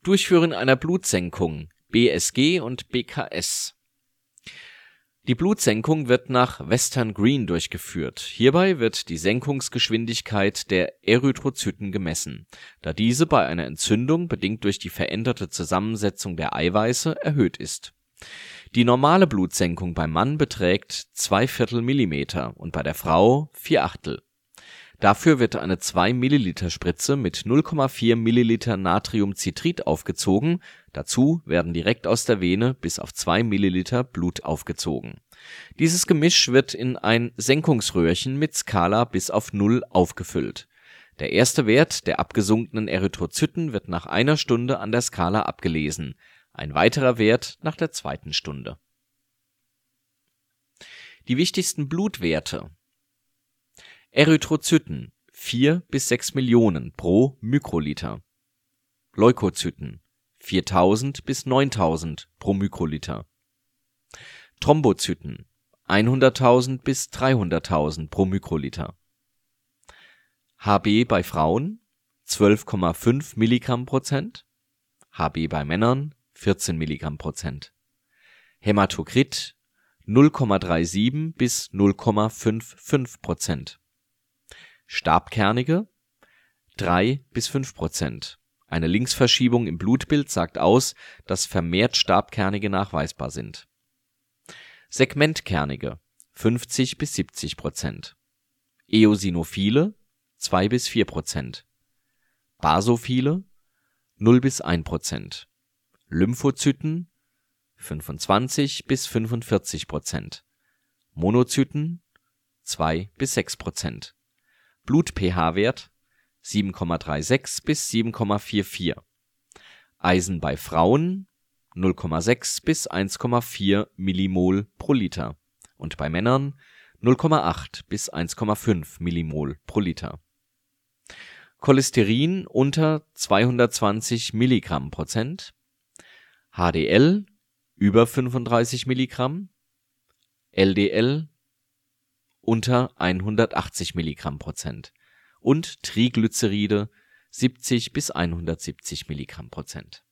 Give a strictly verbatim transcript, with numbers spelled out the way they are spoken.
Durchführen einer Blutsenkung, B S G und B K S. Die Blutsenkung wird nach Western Green durchgeführt. Hierbei wird die Senkungsgeschwindigkeit der Erythrozyten gemessen, da diese bei einer Entzündung, bedingt durch die veränderte Zusammensetzung der Eiweiße, erhöht ist. Die normale Blutsenkung beim Mann beträgt zwei Viertel Millimeter und bei der Frau vier Achtel. Dafür wird eine zwei Milliliter Spritze mit null Komma vier Milliliter Natriumcitrit aufgezogen, dazu werden direkt aus der Vene bis auf zwei Milliliter Blut aufgezogen. Dieses Gemisch wird in ein Senkungsröhrchen mit Skala bis auf null aufgefüllt. Der erste Wert der abgesunkenen Erythrozyten wird nach einer Stunde an der Skala abgelesen, ein weiterer Wert nach der zweiten Stunde. Die wichtigsten Blutwerte: Erythrozyten vier bis sechs Millionen pro Mikroliter, Leukozyten viertausend bis neuntausend pro Mikroliter, Thrombozyten hunderttausend bis dreihunderttausend pro Mikroliter, H B bei Frauen zwölf Komma fünf Milligramm Prozent, H B bei Männern vierzehn Milligramm Prozent, Hämatokrit null Komma siebenunddreißig bis null Komma fünfundfünfzig Prozent, Stabkernige drei bis fünf Prozent. Eine Linksverschiebung im Blutbild sagt aus, dass vermehrt Stabkernige nachweisbar sind. Segmentkernige fünfzig bis siebzig Prozent. Eosinophile zwei bis vier Prozent. Basophile null bis ein Prozent. Lymphozyten fünfundzwanzig bis fünfundvierzig Prozent. Monozyten zwei bis sechs Prozent. Blut-pH-Wert sieben Komma sechsunddreißig bis sieben Komma vierundvierzig. Eisen bei Frauen null Komma sechs bis eins Komma vier Millimol pro Liter und bei Männern null Komma acht bis eins Komma fünf Millimol pro Liter. Cholesterin unter zweihundertzwanzig Milligramm Prozent, H D L über fünfunddreißig Milligramm, L D L unter hundertachtzig Milligramm Prozent und Triglyceride siebzig bis hundertsiebzig Milligramm Prozent.